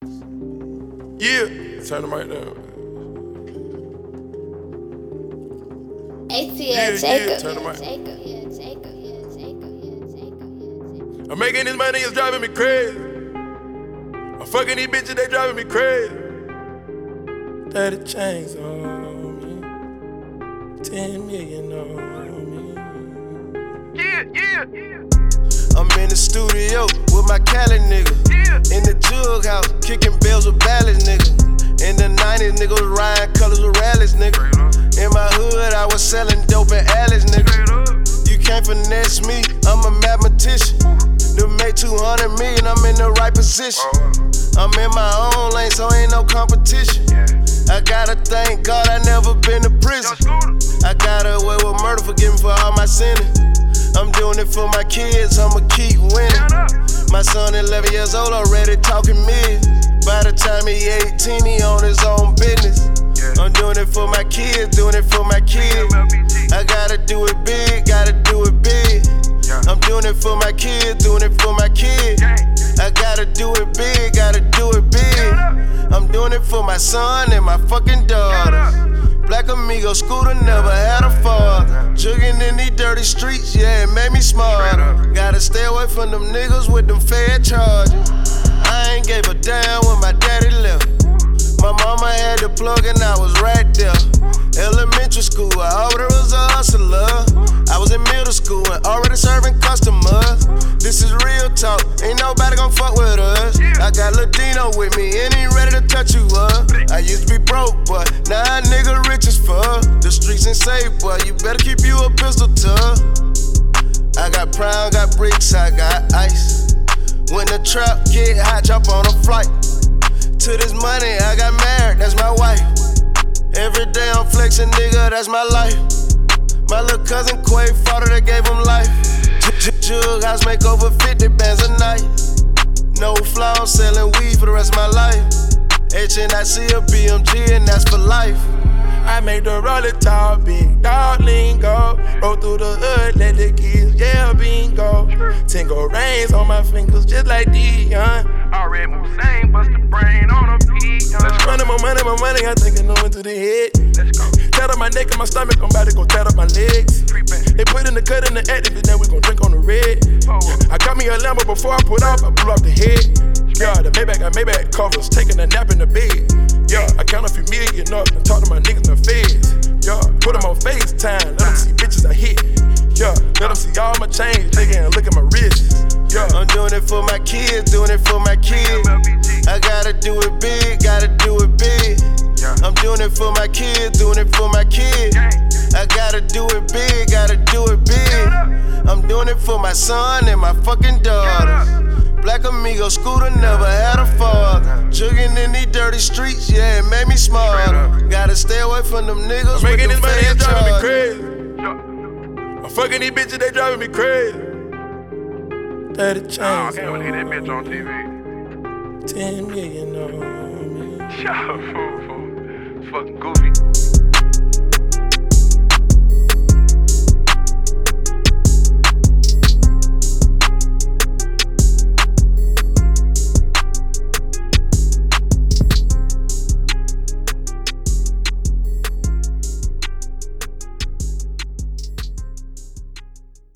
Yeah, turn the mic down. ATL Jacob. Turn the mic. I'm making this money, it's driving me crazy. I'm fucking these bitches, they driving me crazy. 30 chains on me, 10 million on me. I'm in the studio with my Cali nigga. In the jug house, kicking bells with ballads, nigga. In the 90s, nigga was riding colors with rallies, nigga. In my hood, I was selling dope in alleys, nigga. You can't finesse me, I'm a mathematician. To make 200 million, I'm in the right position. I'm in my own lane, so ain't no competition. I gotta thank God I never been to prison. I got away with murder, forgive me for all my sinning. I'm doing it for my kids, I'ma keep winning. My son 11 years old already talking millions. By the time he 18, he on his own business. I'm doing it for my kids, doing it for my kids. I gotta do it big, gotta do it big. I'm doing it for my kids, doing it for my kids. I gotta do it big, gotta do it big. I'm doing it for my son and my fucking daughters. Black Amigo scooter never had a father. Jugging in these dirty streets, yeah, it made me smarter. Gotta stay away from them niggas with them fair charges. I ain't gave a damn when my daddy left. My mama had the plug and I was right there. Elementary school, I already was a hustler. I was in middle school and already serving customers. This is real talk, ain't nobody gon' fuck with us. I got Ladino with me and he ready to touch you up. I used to be broke, but now a nigga rich as fuck. The streets ain't safe, boy, you better keep you a pistol tuck. I got Crown, got bricks, I got ice. When the trap get hot, jump on a flight. To this money, I got married, that's my wife. Every day I'm flexing, nigga, that's my life. My little cousin Quay fought her, they gave him life. Jug house make over 50 bands a night. No flaw, I'm selling weed for the rest of my life. HNIC a BMG and that's for life. I made the roller tall, big dog lingo. Roll through the hood, let the kids yell bingo. Tingle rings on my fingers just like Dion. Already Hussein, bust the brain on a beat. Running my money, I think I know into the head. Let's go. Tat up my neck and my stomach, I'm about to go tat up my legs. They put in the cut in the active, and then we gon' drink on the red. I got me a Lambo before I put off, I blew off the head. Yeah, the Maybach got Maybach covers, taking a nap in the bed. Yeah, I count a few million up and talk to my niggas in the feds. Yeah, put them on FaceTime, let them see bitches I hit. Yeah, let them see all my chains, nigga, and look at my wrist. Yeah, I'm doing it for my kids, doing it for my kids. I gotta do it big, gotta do it big. I'm doing it for my kids, doing it for my kids. I gotta do it big, gotta do it big. I'm doing it for my son and my fucking daughters. Black Amigo scooter never had a father. Jugging in these dirty streets, yeah, it made me smarter. Gotta stay away from them niggas. I'm making with this them money, fair it's driving me charges. crazy. I'm fucking these bitches, they driving me crazy. 30 chains Oh, I can't believe that bitch on TV. 10 million on me. Shut up, fool. Fucking goofy.